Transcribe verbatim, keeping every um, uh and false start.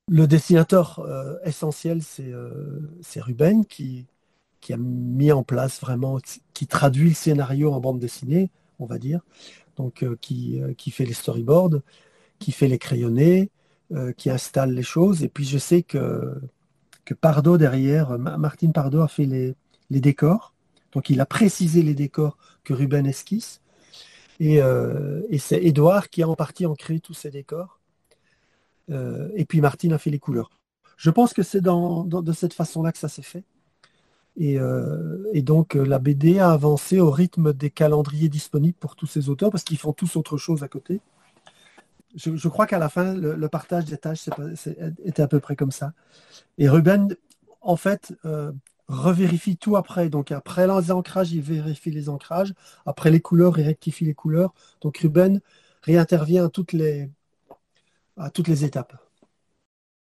Le dessinateur euh, essentiel, c'est euh, c'est Ruben qui, qui a mis en place vraiment, qui traduit le scénario en bande dessinée, on va dire. Donc, euh, qui, euh, qui fait les storyboards, qui fait les crayonnés, euh, qui installe les choses. Et puis, je sais que, que Pardo, derrière, euh, Ma- Martine Pardo a fait les, les décors. Donc, il a précisé les décors que Ruben esquisse. Et, euh, et c'est Édouard qui a en partie en créé tous ces décors. Euh, et puis, Martine a fait les couleurs. Je pense que c'est dans, dans- de cette façon-là que ça s'est fait. Et, euh, et donc, euh, la B D a avancé au rythme des calendriers disponibles pour tous ces auteurs parce qu'ils font tous autre chose à côté. Je, je crois qu'à la fin, le, le partage des tâches c'est pas- c'est- était à peu près comme ça. Et Ruben, en fait, euh, revérifie tout après. Donc, après les ancrages, il vérifie les ancrages. Après les couleurs, il rectifie les couleurs. Donc, Ruben réintervient à toutes les, à toutes les étapes.